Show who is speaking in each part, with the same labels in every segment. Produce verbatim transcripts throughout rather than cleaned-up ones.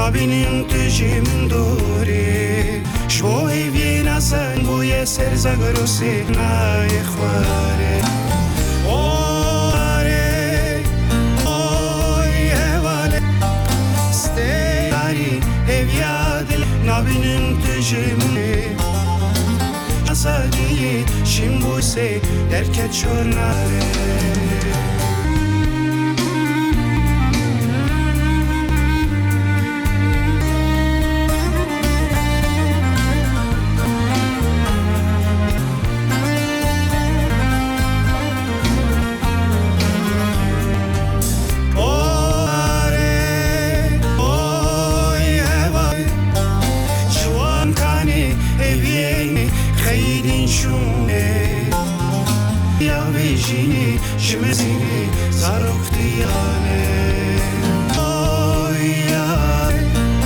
Speaker 1: نبینیم تو جیم دوری شوی وی نزن بوی سر زگروسی نای خواره اواره اوی هواله ستی داری هویادل نبینیم تو جیم ازادی شیم بوسی درکت چوناره شمزینی زارختیانه اویای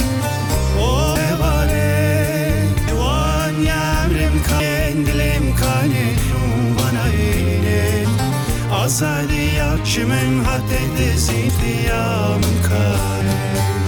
Speaker 1: اویواله جوان یمرم کن دلم کنه باناینه آزادی یا شمن حتی دزیدیم کنه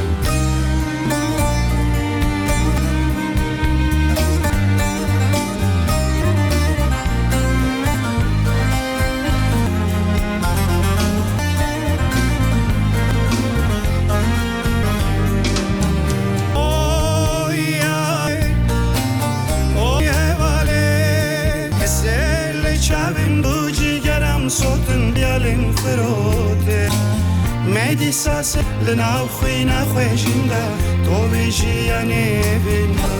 Speaker 1: صوتن بیالین فروده میدی ساس لناو خوی نخوشینده تو بیشی نبینا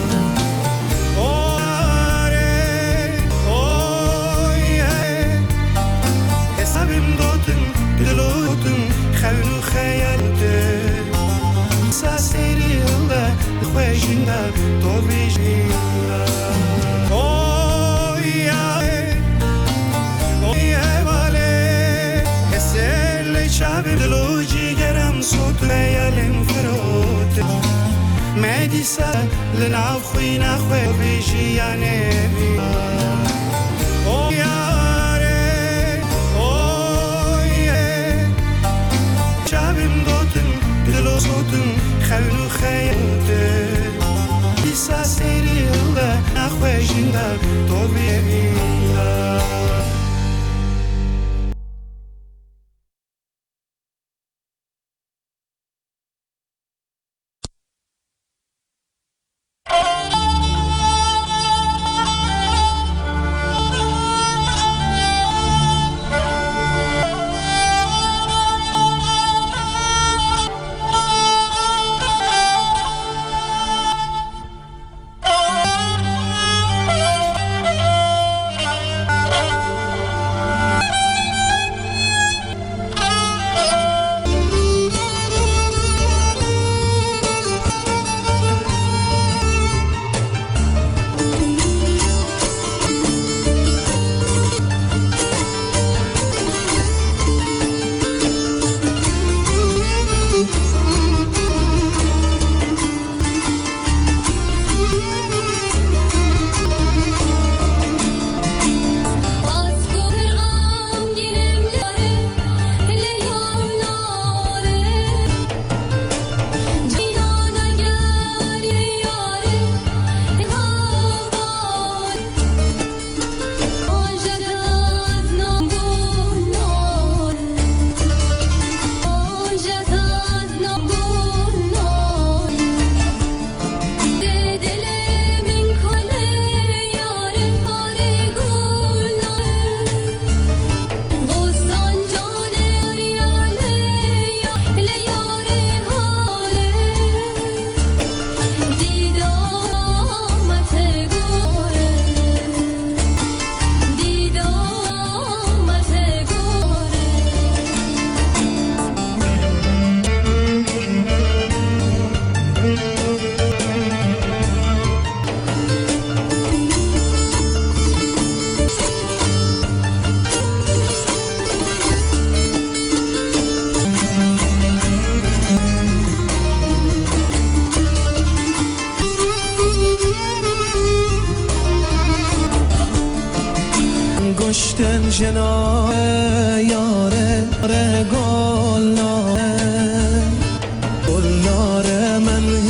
Speaker 1: اواره اویه حسابیم دوتن دلوتن خونو خیالده ساسی ریلده خوشینده تو بیشی شب دلو جیگرم صوت لیالیم فروده میدی سر لناو خوی نخوی بیشی یا نبیا او یاره اویه شبیم دوتن دلو صوتن خونو خیالده بیسا سریلده نخوشینده تو بیبیا
Speaker 2: گشتن جناه یاره ره گلناره گلناره من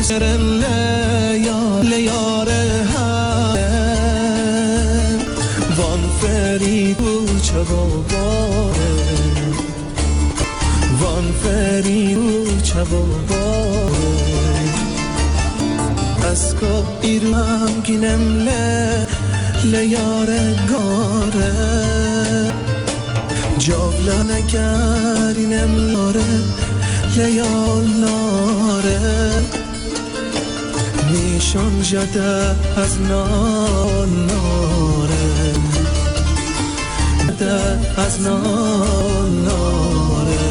Speaker 2: مسافری و چوابای از که ایرم گینم له لیاره گاره جاولا نگرینم لاره لیال ناره نیشان جده از نال ناره جده از نال ناره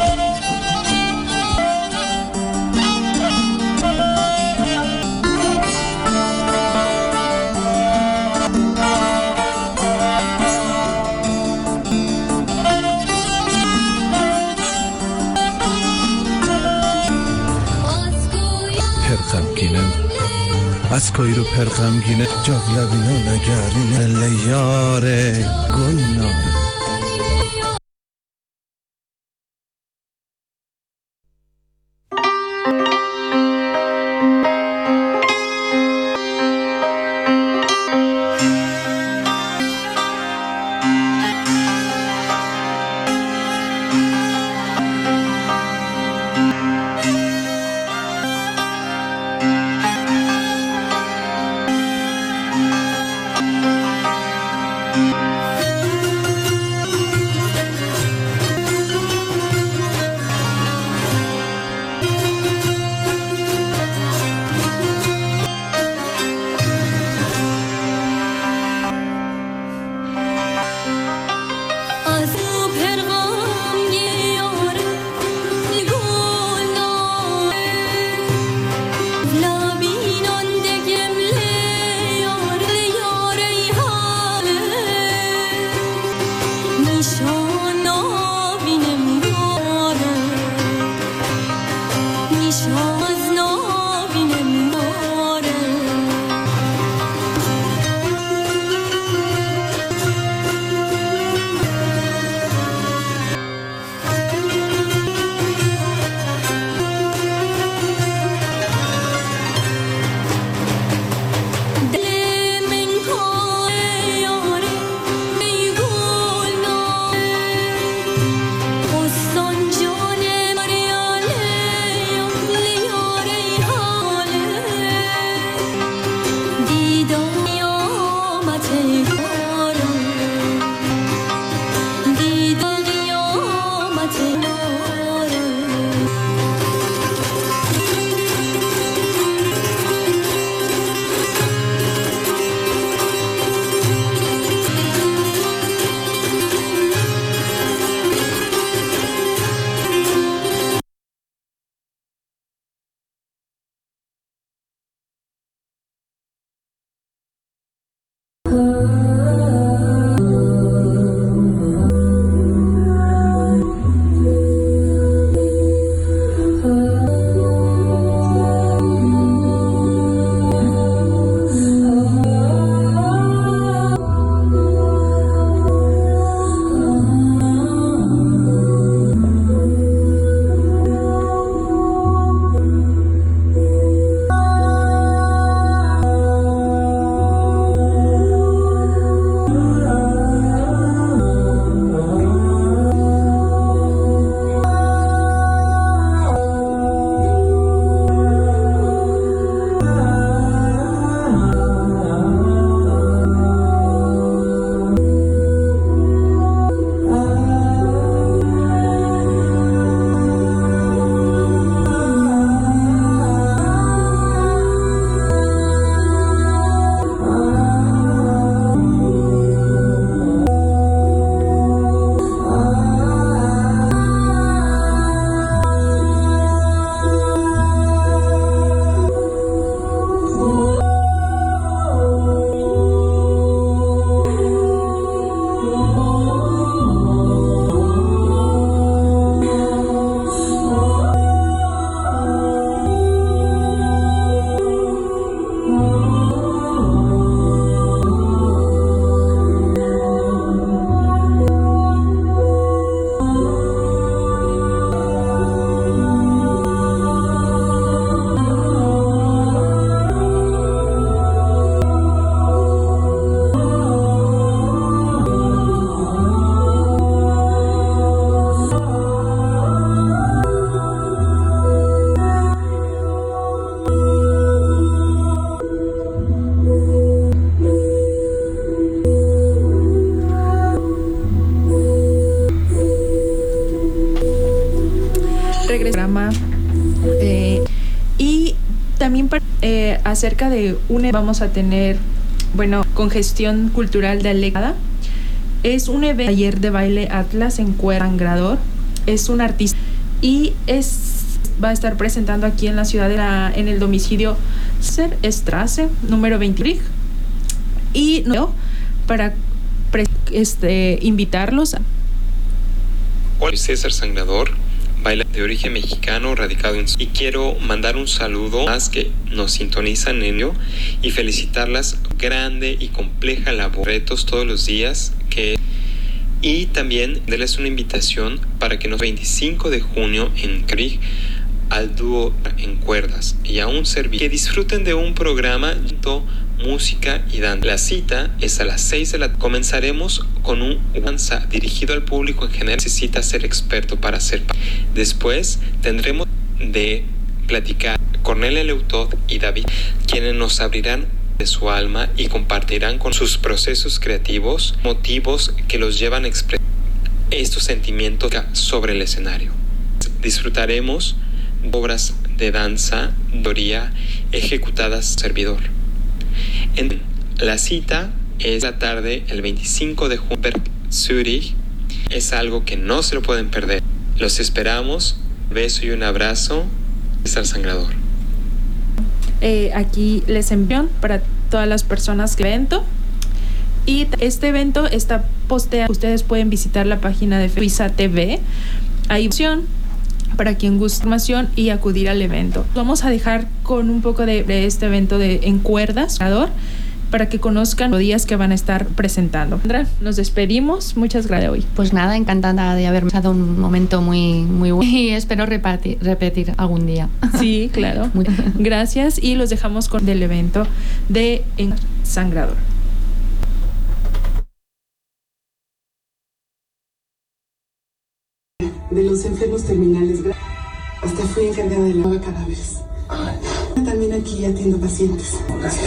Speaker 3: پرغمگینم از کوی رو پرغمگینه جاگلا بینا نگرینه لیاره گلناره
Speaker 4: programa eh, y también para, eh, acerca de un vamos a tener, bueno, Congestión Cultural de Alecada. Es un evento taller de baile Atlas en Cuerda Sangrador. Es un artista y es va a estar presentando aquí en la ciudad de la, en el domicilio Ser Strasse número veinte y no, para pre, este invitarlos a...
Speaker 5: Hola, César Sangrador, bailarino de origen mexicano radicado en... y quiero mandar un saludo a las que nos sintonizan en ello y felicitarlas. Grande y compleja labor, retos todos los días que... y también darles una invitación para que nos veinticinco de junio en Krieg al dúo en cuerdas y a un servicio que disfruten de un programa música y danza. La cita es a las seis de la tarde. Comenzaremos con un danza dirigido al público en general. Necesita ser experto para hacer parte. Después tendremos de platicar Cornelia Leutot y David, quienes nos abrirán de su alma y compartirán con sus procesos creativos motivos que los llevan a expresar estos sentimientos sobre el escenario. Disfrutaremos obras de danza, teoría ejecutadas por servidor. En la cita es la tarde el veinticinco de junio en Zurich. Es algo que no se lo pueden perder. Los esperamos. Un beso y un abrazo. César Sangrador.
Speaker 4: Eh, aquí les envío para todas las personas que evento. Y este evento está posteado. Ustedes pueden visitar la página de Suiza T V. Hay opción para quien guste información y acudir al evento. Vamos a dejar con un poco de, de este evento de en cuerdas para que conozcan los días que van a estar presentando. Sandra, nos despedimos. Muchas gracias hoy.
Speaker 6: Pues nada, encantada de haber pasado un momento muy, muy bueno y espero repetir, repetir algún día.
Speaker 4: Sí, claro. Gracias y los dejamos con el evento de Sangrador.
Speaker 7: De los enfermos terminales, hasta fui encargada de lavar cadáveres. También aquí atiendo pacientes. Gracias.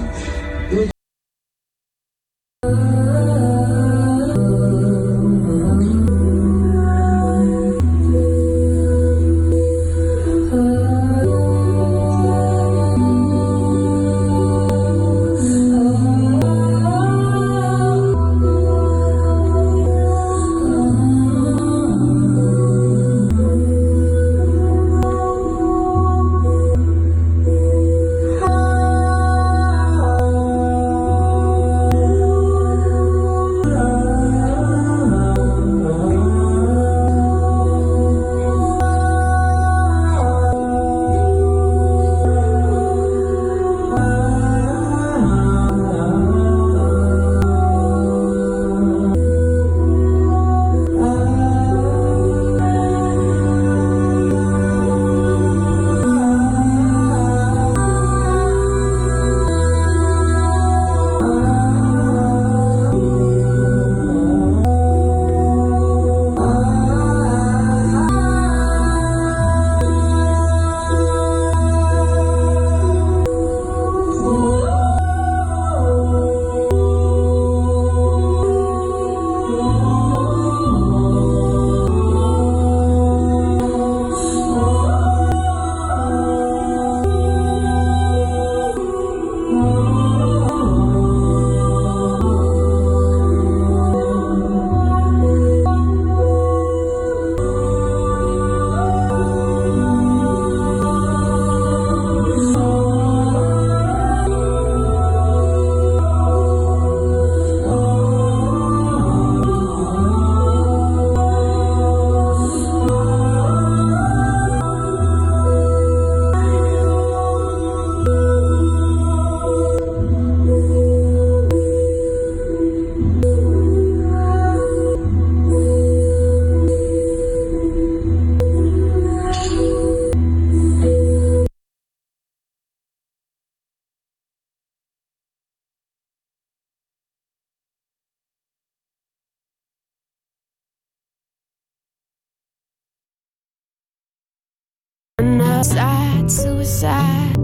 Speaker 8: Suicide, suicide,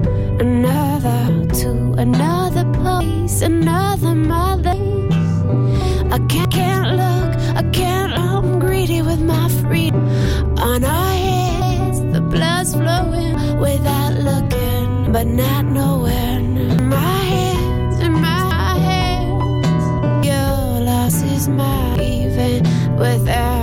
Speaker 8: another to another place, another mother. I can't, can't look, I can't, I'm greedy with my freedom on our head. blood's flowing without looking, but not knowing. My hands in my hands, your loss is mine, even without